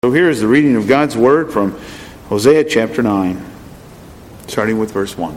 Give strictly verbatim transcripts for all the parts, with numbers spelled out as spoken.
So here is the reading of God's Word from Hosea chapter nine, starting with verse one.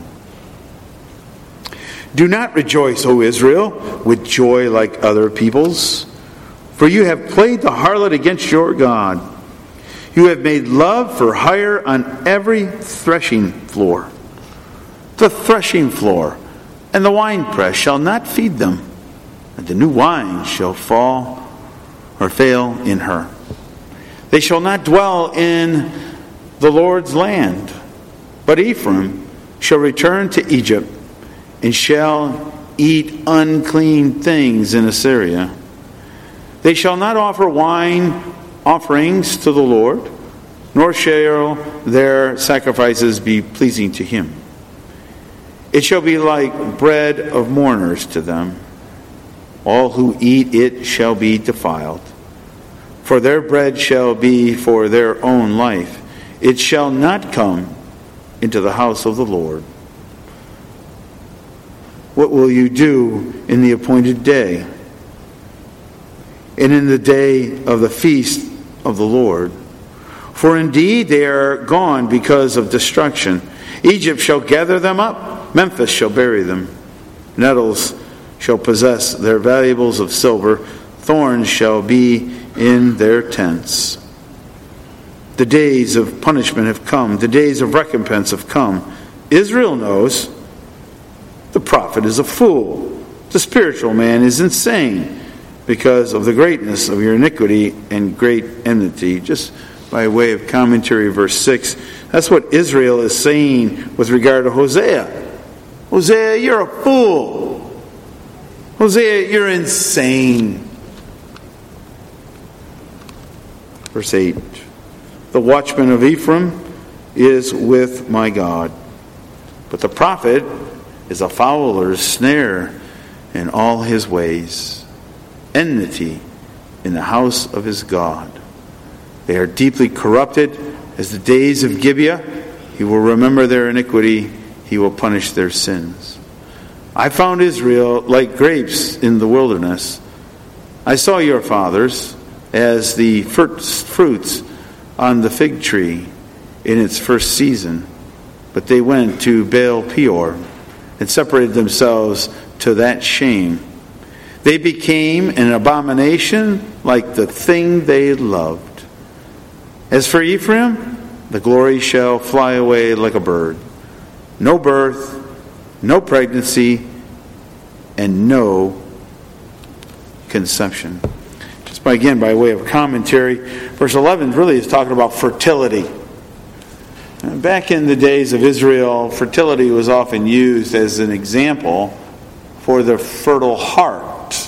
Do not rejoice, O Israel, with joy like other peoples, for you have played the harlot against your God. You have made love for hire on every threshing floor. The threshing floor and the winepress shall not feed them, and the new wine shall fall or fail in her. They shall not dwell in the Lord's land, but Ephraim shall return to Egypt and shall eat unclean things in Assyria. They shall not offer wine offerings to the Lord, nor shall their sacrifices be pleasing to him. It shall be like bread of mourners to them. All who eat it shall be defiled. For their bread shall be for their own life. It shall not come into the house of the Lord. What will you do in the appointed day, and in the day of the feast of the Lord? For indeed they are gone because of destruction. Egypt shall gather them up. Memphis shall bury them. Nettles shall possess their valuables of silver. Thorns shall be in their tents. The days of punishment have come. The days of recompense have come. Israel knows the prophet is a fool. The spiritual man is insane because of the greatness of your iniquity and great enmity. Just by way of commentary, verse six, that's what Israel is saying with regard to Hosea. Hosea, you're a fool. Hosea, you're insane. Verse eight, the watchman of Ephraim is with my God, but the prophet is a fowler's snare in all his ways, enmity in the house of his God. They are deeply corrupted as the days of Gibeah. He will remember their iniquity. He will punish their sins. I found Israel like grapes in the wilderness. I saw your fathers as the first fruits on the fig tree in its first season. But they went to Baal Peor and separated themselves to that shame. They became an abomination like the thing they loved. As for Ephraim, the glory shall fly away like a bird. No birth, no pregnancy, and no conception. Just by, again, by way of commentary, verse eleven really is talking about fertility. Back in the days of Israel, fertility was often used as an example for the fertile heart.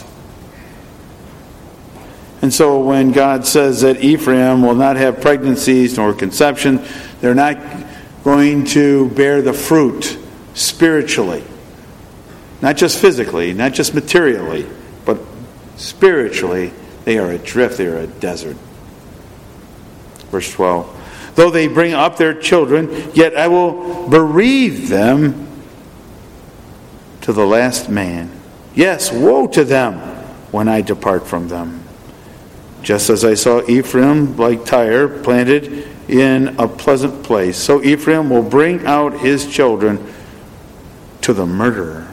And so when God says that Ephraim will not have pregnancies nor conception, they're not going to bear the fruit spiritually. Not just physically, not just materially, but spiritually, they are adrift, they are a desert. Verse twelve. Though they bring up their children, yet I will bereave them to the last man. Yes, woe to them when I depart from them. Just as I saw Ephraim like Tyre planted in a pleasant place, so Ephraim will bring out his children to the murderer.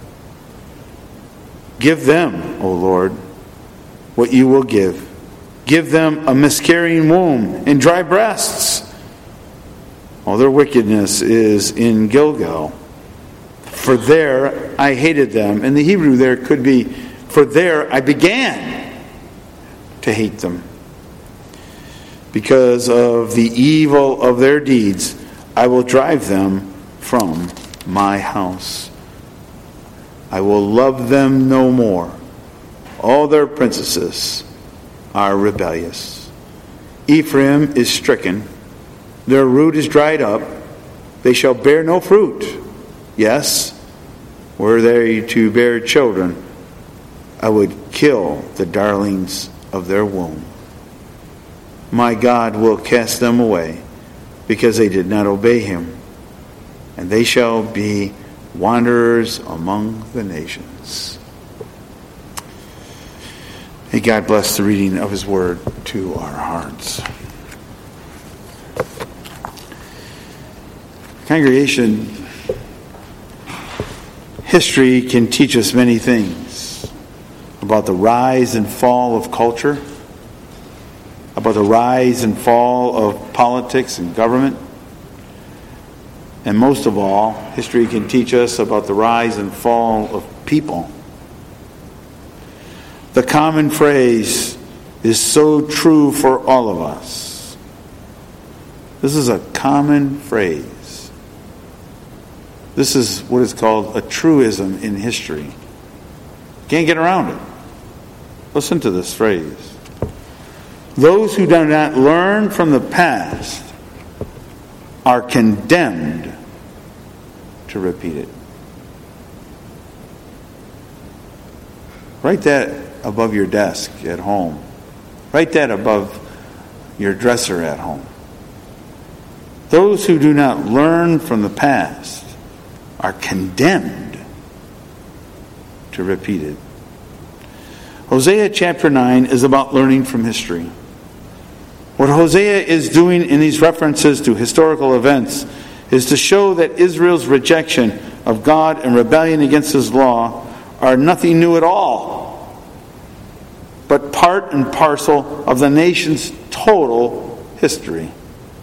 Give them, O Lord, what you will give. Give them a miscarrying womb and dry breasts. All their wickedness is in Gilgal. For there I hated them. In the Hebrew there could be, for there I began to hate them. Because of the evil of their deeds, I will drive them from my house. I will love them no more. All their princesses are rebellious. Ephraim is stricken. Their root is dried up. They shall bear no fruit. Yes, were they to bear children, I would kill the darlings of their womb. My God will cast them away because they did not obey him, and they shall be wanderers among the nations. May God bless the reading of his word to our hearts. Congregation, history can teach us many things about the rise and fall of culture, about the rise and fall of politics and government, and most of all, history can teach us about the rise and fall of people. The common phrase is so true for all of us. This is a common phrase. This is what is called a truism in history. Can't get around it. Listen to this phrase. Those who do not learn from the past are condemned to repeat it. Write that above your desk at home. Write that above your dresser at home. Those who do not learn from the past are condemned to repeat it. Hosea chapter nine is about learning from history. What Hosea is doing in these references to historical events is to show that Israel's rejection of God and rebellion against His law are nothing new at all, but part and parcel of the nation's total history.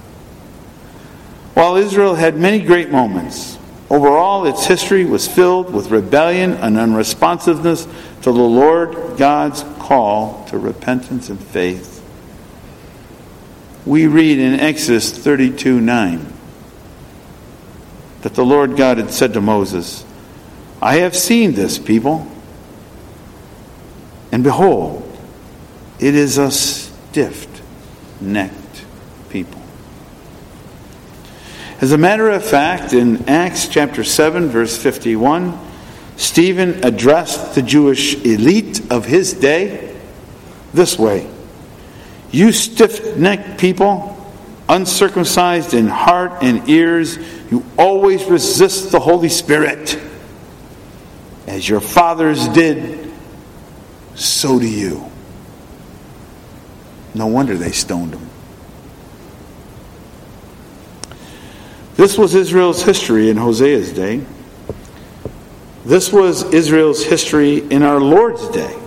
While Israel had many great moments, overall its history was filled with rebellion and unresponsiveness to the Lord God's call to repentance and faith. We read in Exodus thirty-two nine that the Lord God had said to Moses, I have seen this people, and behold, it is a stiff-necked people. As a matter of fact, in Acts chapter seven, verse fifty-one, Stephen addressed the Jewish elite of his day this way: You stiff-necked people, uncircumcised in heart and ears, you always resist the Holy Spirit. As your fathers did, so do you. No wonder they stoned him. This was Israel's history in Hosea's day. This was Israel's history in our Lord's day.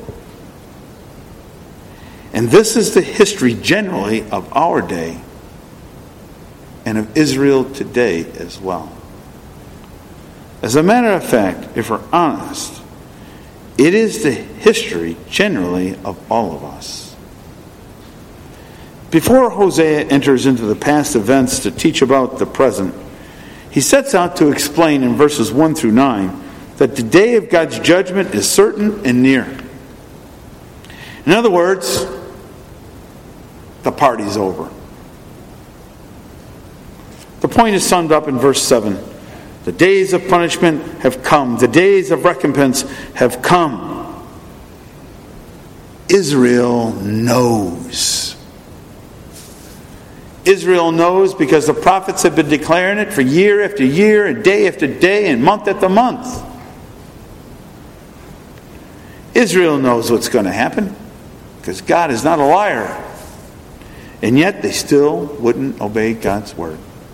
And this is the history generally of our day and of Israel today as well. As a matter of fact, if we're honest, it is the history generally of all of us. Before Hosea enters into the past events to teach about the present, he sets out to explain in verses one through nine that the day of God's judgment is certain and near. In other words, the party's over. The point is summed up in verse seven. The days of punishment have come. The days of recompense have come. Israel knows. Israel knows because the prophets have been declaring it for year after year and day after day and month after month. Israel knows what's going to happen because God is not a liar. And yet they still wouldn't obey God's word.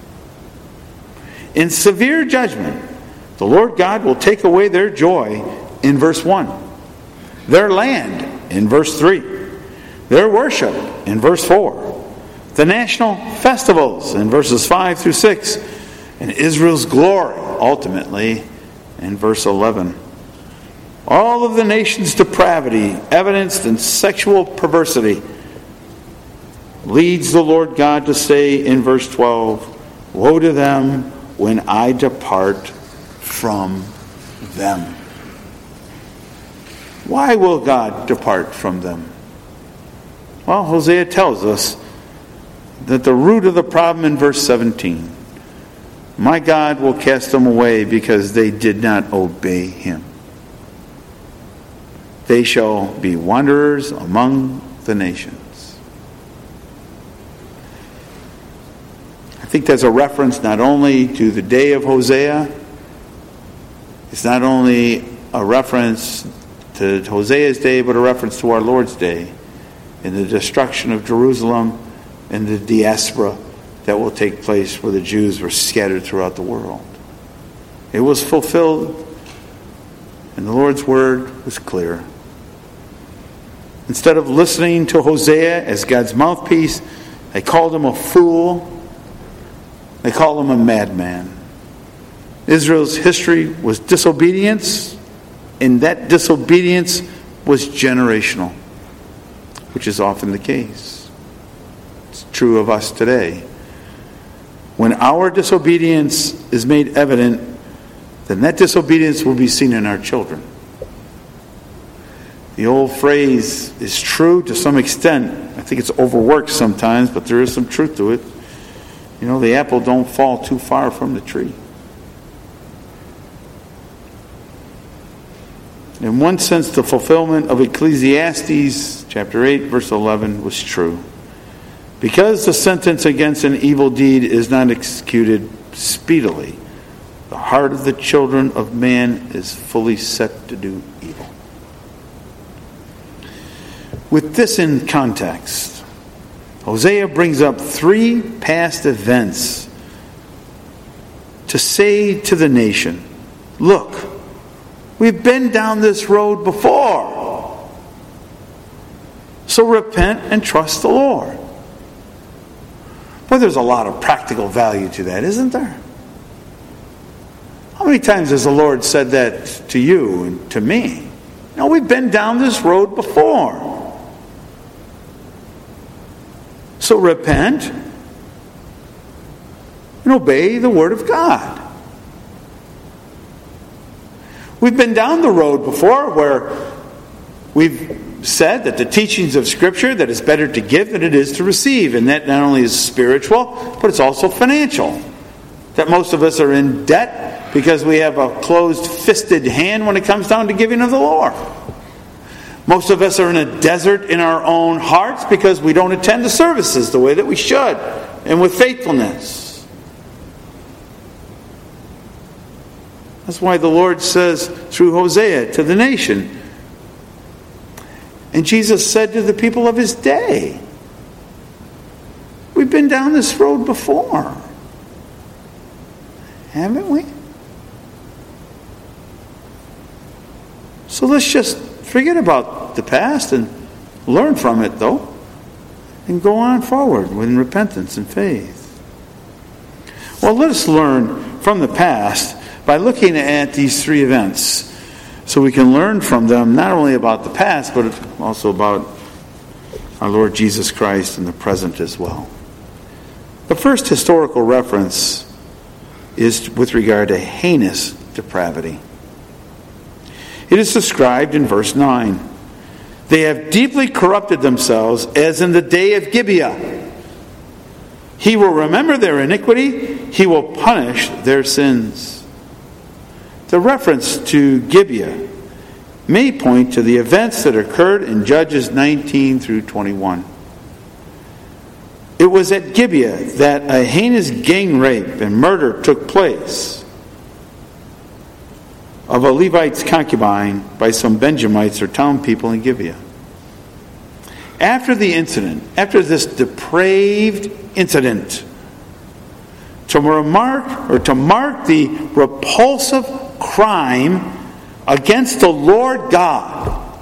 In severe judgment, the Lord God will take away their joy in verse one, their land in verse three, their worship in verse four, the national festivals in verses five through six, and Israel's glory ultimately in verse eleven. All of the nation's depravity, evidenced in sexual perversity, leads the Lord God to say in verse twelve, Woe to them when I depart from them. Why will God depart from them? Well, Hosea tells us that the root of the problem in verse seventeen, my God will cast them away because they did not obey him. They shall be wanderers among the nations. I think that's a reference not only to the day of Hosea, it's not only a reference to Hosea's day, but a reference to our Lord's day in the destruction of Jerusalem and the diaspora that will take place where the Jews were scattered throughout the world. It was fulfilled, and the Lord's word was clear. Instead of listening to Hosea as God's mouthpiece, they called him a fool. They called him a madman. Israel's history was disobedience, and that disobedience was generational, which is often the case. It's true of us today. When our disobedience is made evident, then that disobedience will be seen in our children. The old phrase is true to some extent. I think it's overworked sometimes, but there is some truth to it. You know, the apple don't fall too far from the tree. In one sense, the fulfillment of Ecclesiastes chapter eight, verse eleven was true. Because the sentence against an evil deed is not executed speedily, the heart of the children of man is fully set to do evil. With this in context, Hosea brings up three past events to say to the nation, look, we've been down this road before. So repent and trust the Lord. Well, there's a lot of practical value to that, isn't there? How many times has the Lord said that to you and to me? No, we've been down this road before. So repent and obey the Word of God. We've been down the road before where we've said that the teachings of Scripture, that it's better to give than it is to receive. And that not only is spiritual, but it's also financial. That most of us are in debt because we have a closed-fisted hand when it comes down to giving of the Lord. Most of us are in a desert in our own hearts because we don't attend the services the way that we should and with faithfulness. That's why the Lord says through Hosea to the nation, and Jesus said to the people of his day, we've been down this road before, haven't we? So let's just forget about the past and learn from it, though, and go on forward with repentance and faith. Well, let us learn from the past by looking at these three events so we can learn from them not only about the past, but also about our Lord Jesus Christ in the present as well. The first historical reference is with regard to heinous depravity. It is described in verse nine. They have deeply corrupted themselves as in the day of Gibeah. He will remember their iniquity. He will punish their sins. The reference to Gibeah may point to the events that occurred in Judges nineteen through twenty-one. It was at Gibeah that a heinous gang rape and murder took place of a Levite's concubine by some Benjamites or town people in Gibeah. After the incident, after this depraved incident, to remark or to mark the repulsive crime against the Lord God,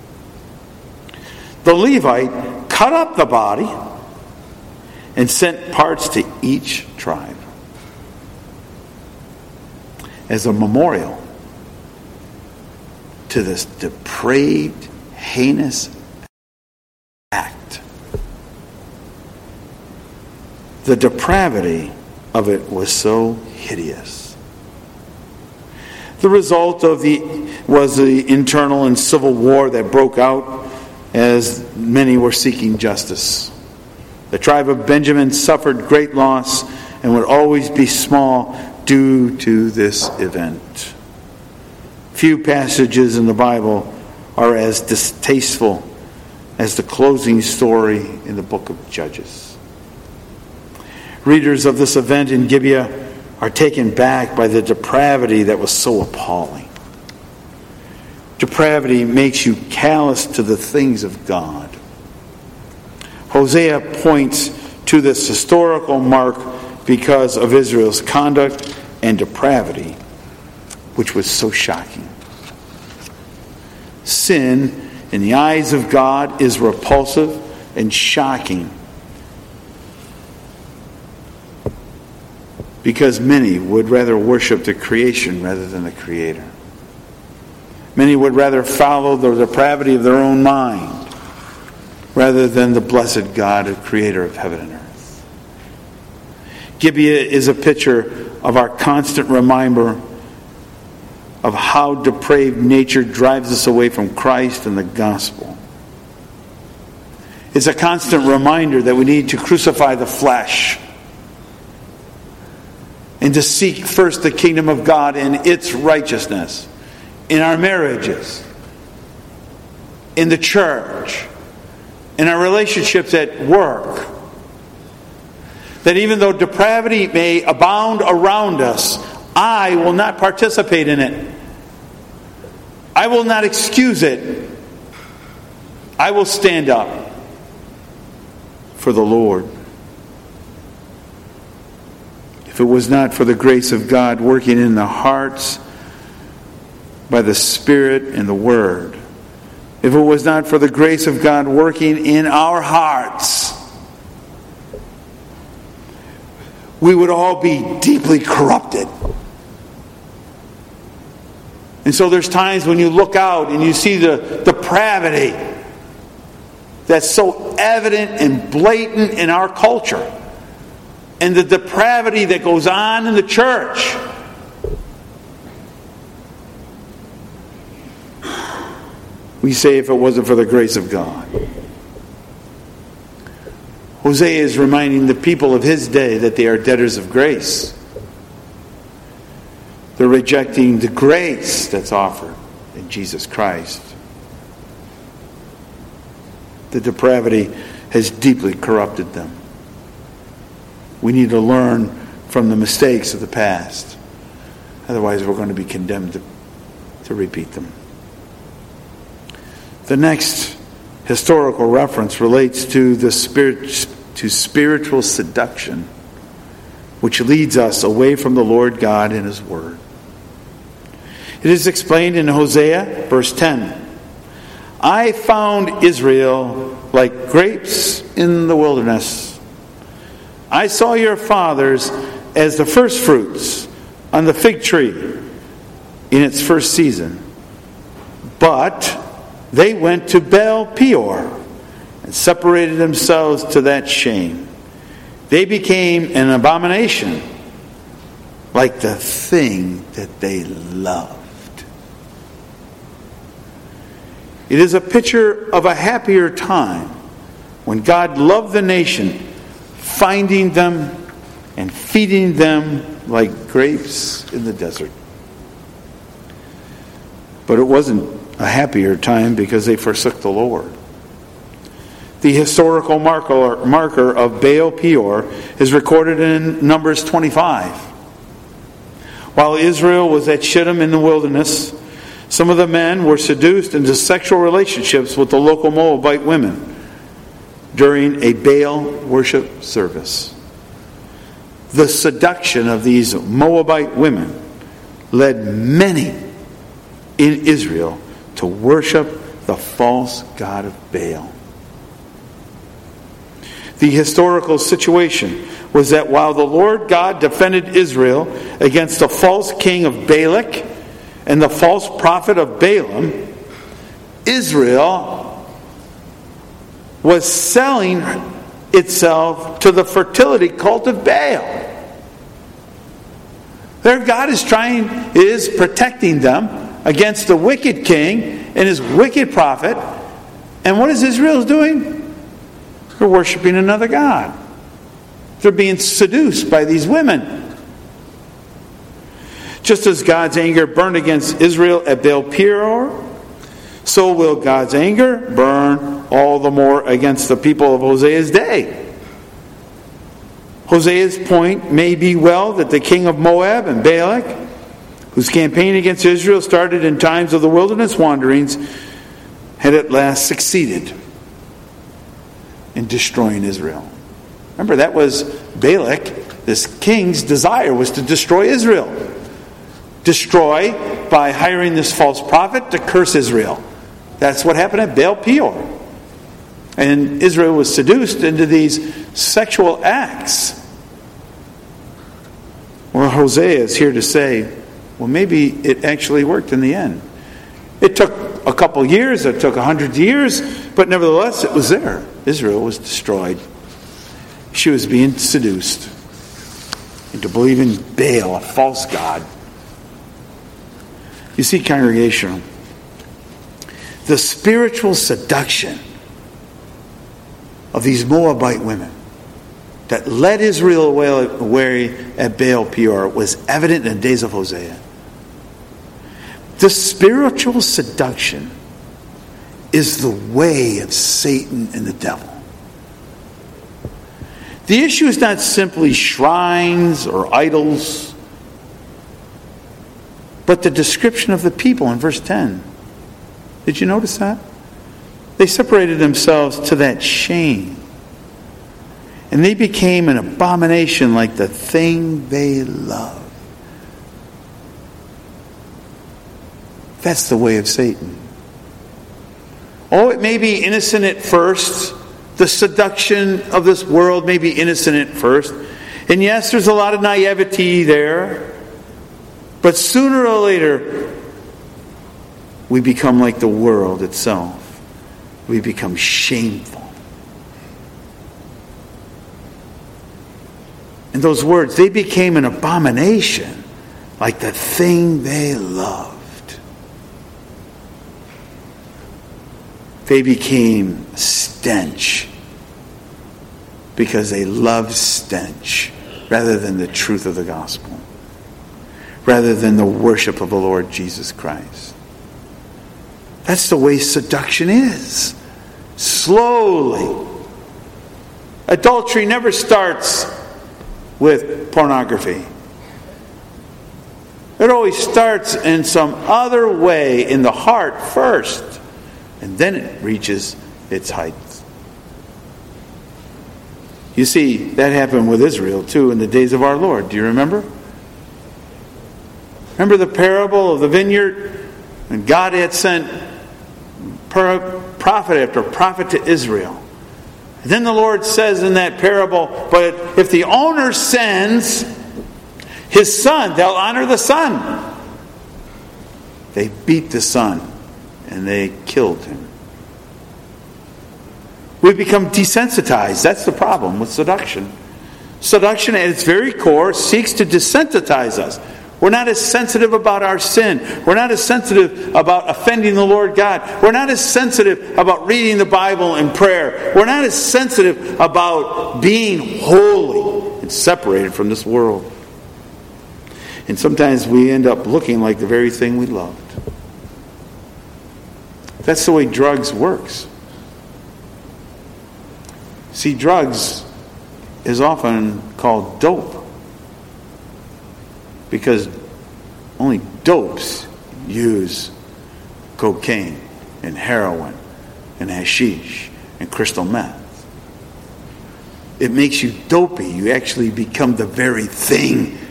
the Levite cut up the body and sent parts to each tribe as a memorial to this depraved, heinous act. The depravity of it was so hideous. The result of the was the internal and civil war that broke out as many were seeking justice. The tribe of Benjamin suffered great loss and would always be small due to this event. Few passages in the Bible are as distasteful as the closing story in the book of Judges. Readers of this event in Gibeah are taken back by the depravity that was so appalling. Depravity makes you callous to the things of God. Hosea points to this historical mark because of Israel's conduct and depravity, which was so shocking. Sin, in the eyes of God, is repulsive and shocking because many would rather worship the creation rather than the Creator. Many would rather follow the depravity of their own mind rather than the blessed God, the Creator of heaven and earth. Gibeah is a picture of our constant reminder of how depraved nature drives us away from Christ and the gospel. It's a constant reminder that we need to crucify the flesh and to seek first the kingdom of God and its righteousness in our marriages, in the church, in our relationships at work. That even though depravity may abound around us, I will not participate in it. I will not excuse it. I will stand up for the Lord. If it was not for the grace of God working in the hearts by the Spirit and the Word, if it was not for the grace of God working in our hearts, we would all be deeply corrupted. And so there's times when you look out and you see the depravity that's so evident and blatant in our culture, and the depravity that goes on in the church. We say, if it wasn't for the grace of God. Hosea is reminding the people of his day that they are debtors of grace. They're rejecting the grace that's offered in Jesus Christ. The depravity has deeply corrupted them. We need to learn from the mistakes of the past. Otherwise, we're going to be condemned to, to repeat them. The next historical reference relates to the spirit, to spiritual seduction, which leads us away from the Lord God and His Word. It is explained in Hosea, verse ten. I found Israel like grapes in the wilderness. I saw your fathers as the first fruits on the fig tree in its first season. But they went to Baal Peor and separated themselves to that shame. They became an abomination, like the thing that they loved. It is a picture of a happier time when God loved the nation, finding them and feeding them like grapes in the desert. But it wasn't a happier time because they forsook the Lord. The historical marker, marker of Baal Peor is recorded in Numbers twenty-five. While Israel was at Shittim in the wilderness, some of the men were seduced into sexual relationships with the local Moabite women during a Baal worship service. The seduction of these Moabite women led many in Israel to worship the false god of Baal. The historical situation was that while the Lord God defended Israel against the false king of Balak and the false prophet of Balaam, Israel was selling itself to the fertility cult of Baal. Their God is trying, is protecting them against the wicked king and his wicked prophet. And what is Israel doing? They're worshiping another god. They're being seduced by these women. Just as God's anger burned against Israel at Baal Peor, so will God's anger burn all the more against the people of Hosea's day. Hosea's point may be well that the king of Moab and Balak, whose campaign against Israel started in times of the wilderness wanderings, had at last succeeded in destroying Israel. Remember, that was Balak, this king's desire was to destroy Israel. Destroy by hiring this false prophet to curse Israel. That's what happened at Baal Peor. And Israel was seduced into these sexual acts. Well, Hosea is here to say, well, maybe it actually worked in the end. It took a couple years, it took a hundred years, but nevertheless it was there. Israel was destroyed. She was being seduced into believing Baal, a false god. You see, congregation, the spiritual seduction of these Moabite women that led Israel away at Baal Peor was evident in the days of Hosea. The spiritual seduction is the way of Satan and the devil. The issue is not simply shrines or idols, but the description of the people in verse ten. Did you notice that? They separated themselves to that shame. And they became an abomination like the thing they love. That's the way of Satan. Oh, it may be innocent at first. The seduction of this world may be innocent at first. And yes, there's a lot of naivety there. But sooner or later, we become like the world itself. We become shameful. And those words, they became an abomination like the thing they loved. They became stench because they loved stench rather than the truth of the gospel, rather than the worship of the Lord Jesus Christ. That's the way seduction is. Slowly. Adultery never starts with pornography. It always starts in some other way in the heart first, and then it reaches its heights. You see, that happened with Israel too in the days of our Lord. Do you remember? Remember the parable of the vineyard? And God had sent prophet after prophet to Israel. And then the Lord says in that parable, but if the owner sends his son, they'll honor the son. They beat the son and they killed him. We've become desensitized. That's the problem with seduction. Seduction at its very core seeks to desensitize us. We're not as sensitive about our sin. We're not as sensitive about offending the Lord God. We're not as sensitive about reading the Bible and prayer. We're not as sensitive about being holy and separated from this world. And sometimes we end up looking like the very thing we loved. That's the way drugs works. See, drugs is often called dope. Because only dopes use cocaine and heroin and hashish and crystal meth. It makes you dopey. You actually become the very thing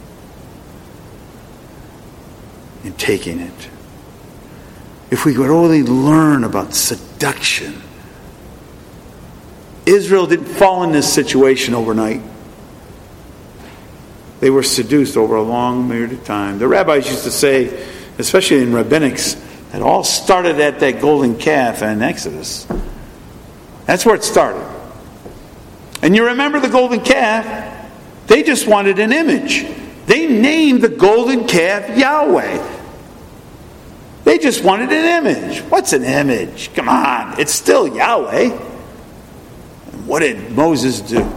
in taking it. If we could only learn about seduction. Israel didn't fall in this situation overnight. They were seduced over a long period of time. The rabbis used to say, especially in rabbinics, it all started at that golden calf in Exodus. That's where it started. And you remember the golden calf? They just wanted an image. They named the golden calf Yahweh. They just wanted an image. What's an image? Come on, it's still Yahweh. And what did Moses do?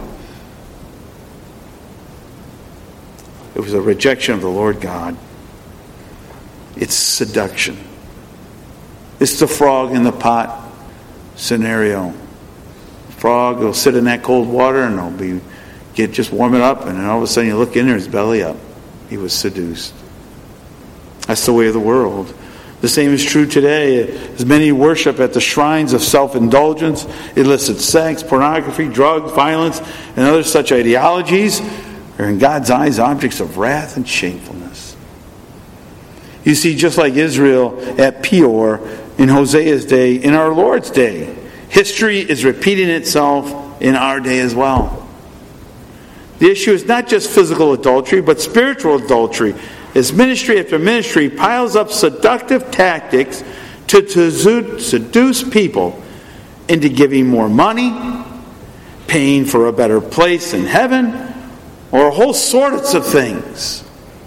It was a rejection of the Lord God. It's seduction. It's the frog in the pot scenario. The frog will sit in that cold water and it'll be get just warm it up, and then all of a sudden you look in there, his belly up. He was seduced. That's the way of the world. The same is true today, as many worship at the shrines of self-indulgence, illicit sex, pornography, drugs, violence, and other such ideologies are in God's eyes objects of wrath and shamefulness. You see, just like Israel at Peor in Hosea's day, in our Lord's day, history is repeating itself in our day as well. The issue is not just physical adultery, but spiritual adultery, as ministry after ministry piles up seductive tactics to, to seduce people into giving more money, paying for a better place in heaven, or a whole sorts of things.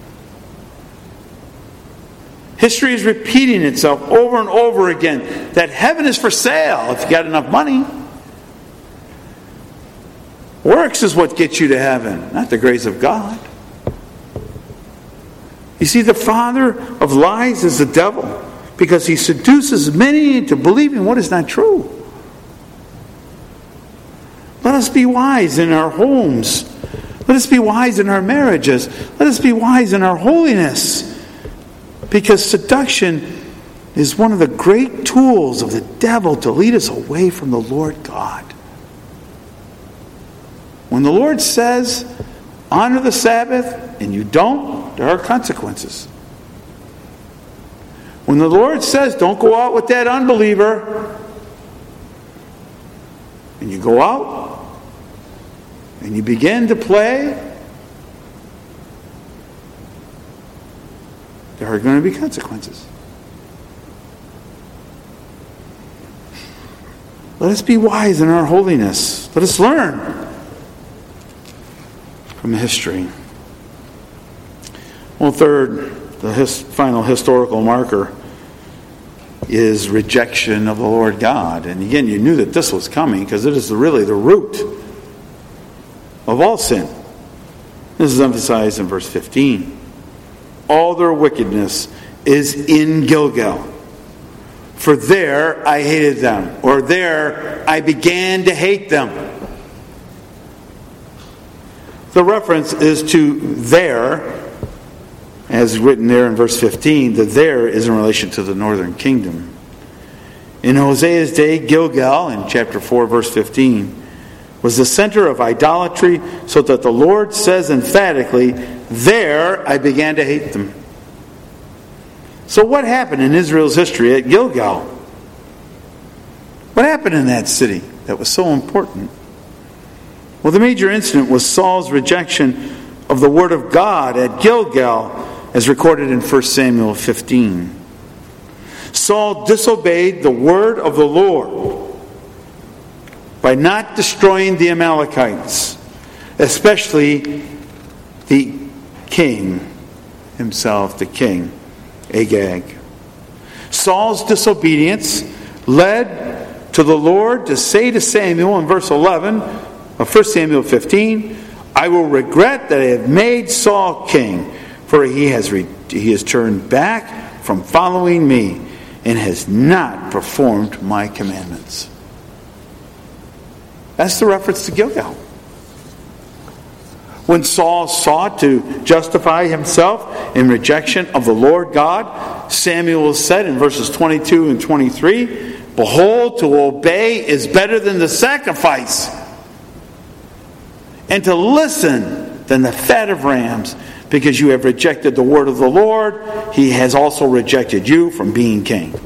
History is repeating itself over and over again that heaven is for sale if you got enough money. Works is what gets you to heaven, not the grace of God. You see, the father of lies is the devil, because he seduces many into believing what is not true. Let us be wise in our homes. Let us be wise in our marriages. Let us be wise in our holiness. Because seduction is one of the great tools of the devil to lead us away from the Lord God. When the Lord says, honor the Sabbath, and you don't, there are consequences. When the Lord says, don't go out with that unbeliever, and you go out, and you begin to play, there are going to be consequences. Let us be wise in our holiness. Let us learn from history. Well, third, the his, final historical marker is rejection of the Lord God. And again, you knew that this was coming because it is really the root of all sin. This is emphasized in verse fifteen. All their wickedness is in Gilgal. For there I hated them, or there I began to hate them. The reference is to there, as written there in verse fifteen. The there is in relation to the northern kingdom. In Hosea's day, Gilgal, in chapter four, verse fifteen, was the center of idolatry, so that the Lord says emphatically, there I began to hate them. So what happened in Israel's history at Gilgal? What happened in that city that was so important? Well, the major incident was Saul's rejection of the word of God at Gilgal, as recorded in First Samuel fifteen. Saul disobeyed the word of the Lord by not destroying the Amalekites, especially the king himself, the king, Agag. Saul's disobedience led to the Lord to say to Samuel in verse eleven of First Samuel fifteen, I will regret that I have made Saul king, for he has re- he has turned back from following me and has not performed my commandments. That's the reference to Gilgal. When Saul sought to justify himself in rejection of the Lord God, Samuel said in verses twenty-two and twenty-three, behold, to obey is better than the sacrifice, and to listen than the fat of rams, because you have rejected the word of the Lord, he has also rejected you from being king.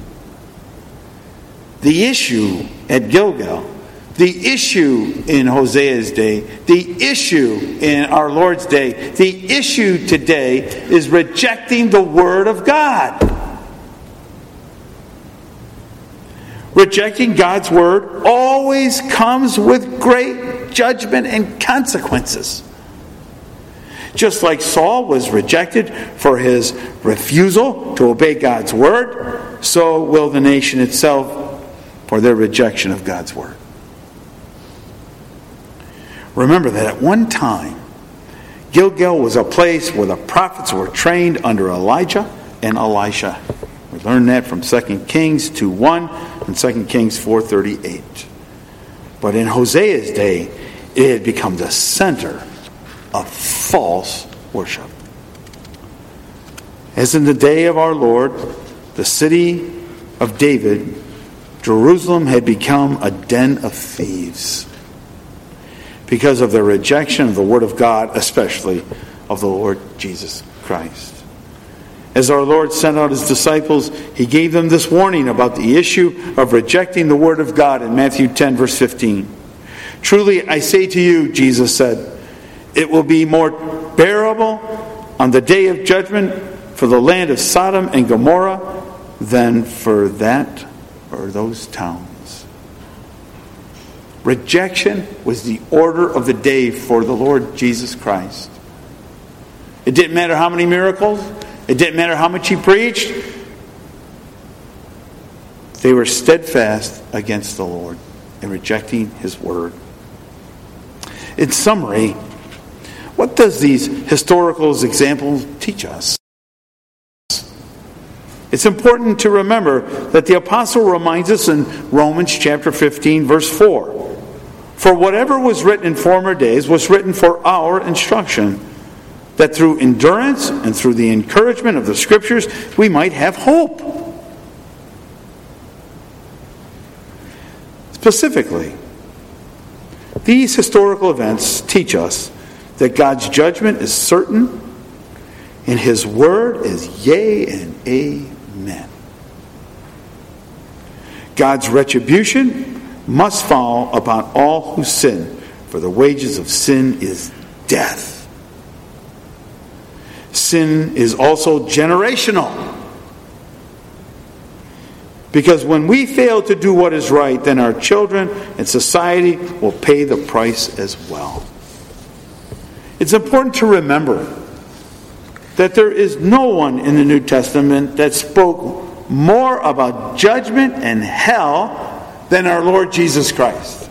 The issue at Gilgal, the issue in Hosea's day, the issue in our Lord's day, the issue today is rejecting the word of God. Rejecting God's word always comes with great judgment and consequences. Just like Saul was rejected for his refusal to obey God's word, so will the nation itself for their rejection of God's word. Remember that at one time, Gilgal was a place where the prophets were trained under Elijah and Elisha. We learned that from Second Kings two one and Second Kings four thirty-eight. But in Hosea's day, it had become the center of false worship. As in the day of our Lord, the city of David, Jerusalem had become a den of thieves because of their rejection of the Word of God, especially of the Lord Jesus Christ. As our Lord sent out his disciples, he gave them this warning about the issue of rejecting the Word of God in Matthew ten, verse fifteen. Truly I say to you, Jesus said, it will be more bearable on the day of judgment for the land of Sodom and Gomorrah than for that or those towns. Rejection was the order of the day for the Lord Jesus Christ. It didn't matter how many miracles. It didn't matter how much he preached. They were steadfast against the Lord in rejecting his word. In summary, what does these historical examples teach us? It's important to remember that the apostle reminds us in Romans chapter fifteen, verse four. For whatever was written in former days was written for our instruction, that through endurance and through the encouragement of the Scriptures we might have hope. Specifically, these historical events teach us that God's judgment is certain and his word is yea and amen. God's retribution must fall upon all who sin, for the wages of sin is death. Sin is also generational. Because when we fail to do what is right, then our children and society will pay the price as well. It's important to remember that there is no one in the New Testament that spoke more about judgment and hell than our Lord Jesus Christ.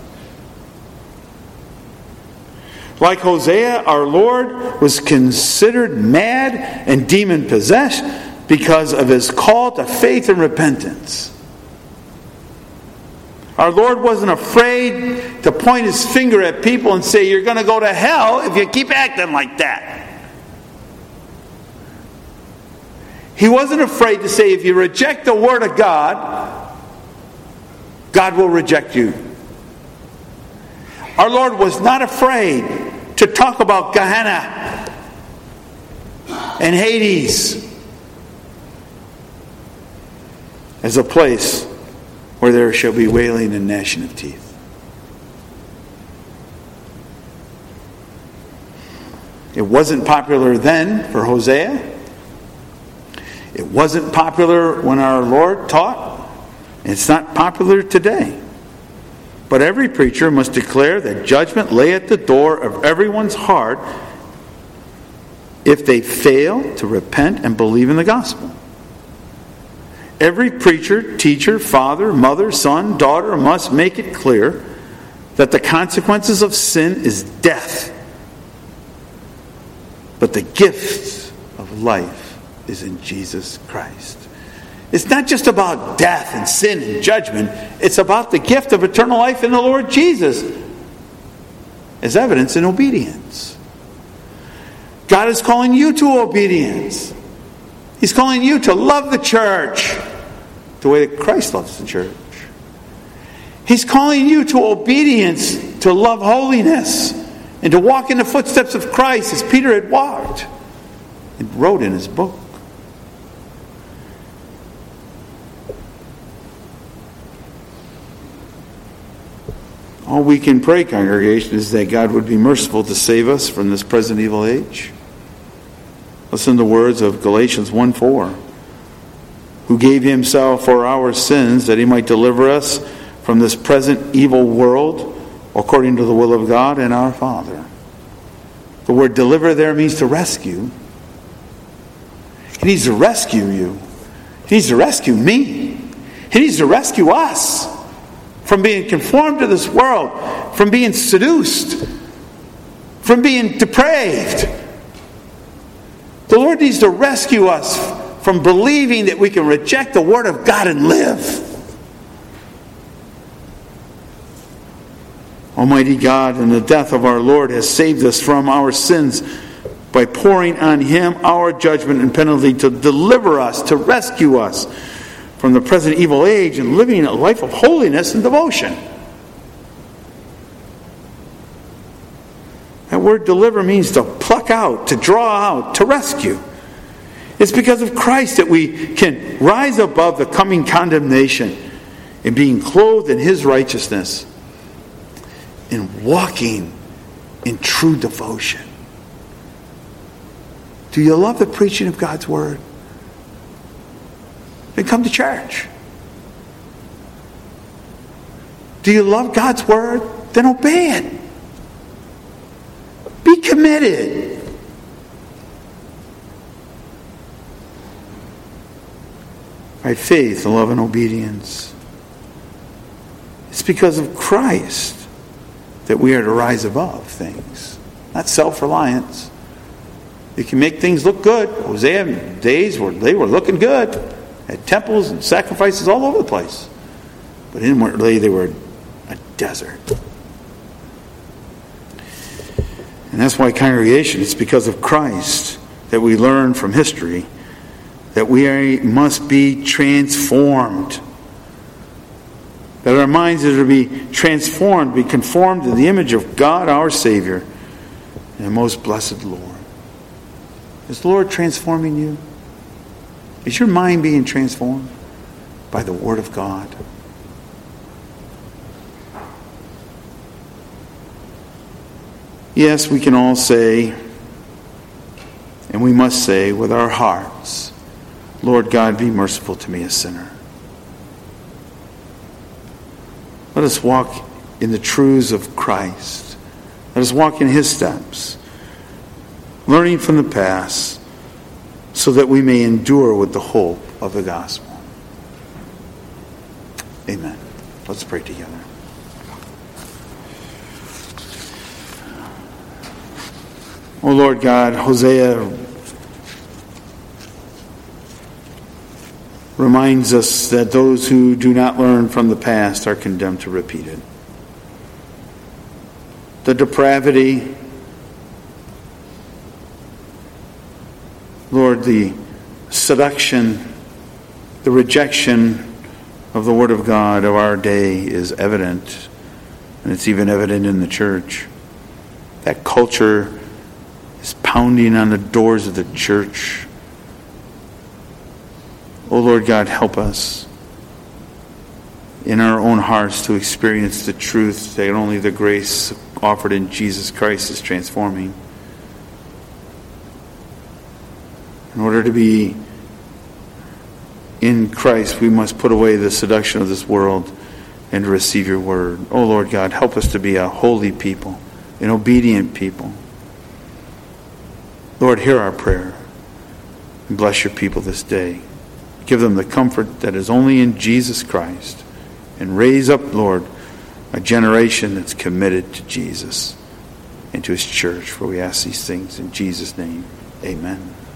Like Hosea, our Lord was considered mad and demon-possessed because of his call to faith and repentance. Our Lord wasn't afraid to point his finger at people and say, you're going to go to hell if you keep acting like that. He wasn't afraid to say, if you reject the Word of God, God will reject you. Our Lord was not afraid to talk about Gehenna and Hades as a place where there shall be wailing and gnashing of teeth. It wasn't popular then for Hosea. It wasn't popular when our Lord taught. It's not popular today. But every preacher must declare that judgment lay at the door of everyone's heart if they fail to repent and believe in the gospel. Every preacher, teacher, father, mother, son, daughter must make it clear that the consequences of sin is death. But the gift of life is in Jesus Christ. It's not just about death and sin and judgment. It's about the gift of eternal life in the Lord Jesus as evidence in obedience. God is calling you to obedience. He's calling you to love the church the way that Christ loves the church. He's calling you to obedience, to love holiness, and to walk in the footsteps of Christ as Peter had walked and wrote in his book. All we can pray, congregation, is that God would be merciful to save us from this present evil age. Listen to the words of Galatians one four. Who gave himself for our sins that he might deliver us from this present evil world according to the will of God and our Father. The word deliver there means to rescue. He needs to rescue you. He needs to rescue me. He needs to rescue us from being conformed to this world, from being seduced, from being depraved. The Lord needs to rescue us from believing that we can reject the Word of God and live. Almighty God, in the death of our Lord, has saved us from our sins by pouring on Him our judgment and penalty to deliver us, to rescue us, from the present evil age and living a life of holiness and devotion. That word deliver means to pluck out, to draw out, to rescue. It's because of Christ that we can rise above the coming condemnation in being clothed in His righteousness and walking in true devotion. Do you love the preaching of God's Word? Then come to church. Do you love God's Word? Then obey it. Be committed. Right, faith, love, and obedience. It's because of Christ that we are to rise above things, not self-reliance. You can make things look good. Hosea days where they were looking good, had temples and sacrifices all over the place, but inwardly they were a desert. And that's why congregation, it's because of Christ that we learn from history that we are, must be transformed. That our minds are to be transformed, be conformed to the image of God our Savior and most blessed Lord. Is the Lord transforming you? Is your mind being transformed by the Word of God? Yes, we can all say, and we must say with our hearts, Lord God, be merciful to me, a sinner. Let us walk in the truths of Christ. Let us walk in His steps, learning from the past, so that we may endure with the hope of the gospel. Amen. Let's pray together. Oh Lord God, Hosea reminds us that those who do not learn from the past are condemned to repeat it. The depravity, Lord, the seduction, the rejection of the Word of God of our day is evident, and it's even evident in the church. That culture is pounding on the doors of the church. Oh Lord God, help us in our own hearts to experience the truth that only the grace offered in Jesus Christ is transforming. In order to be in Christ, we must put away the seduction of this world and to receive your word. Oh Lord God, help us to be a holy people, an obedient people. Lord, hear our prayer and bless your people this day. Give them the comfort that is only in Jesus Christ. And raise up, Lord, a generation that's committed to Jesus and to His church. For we ask these things in Jesus' name. Amen.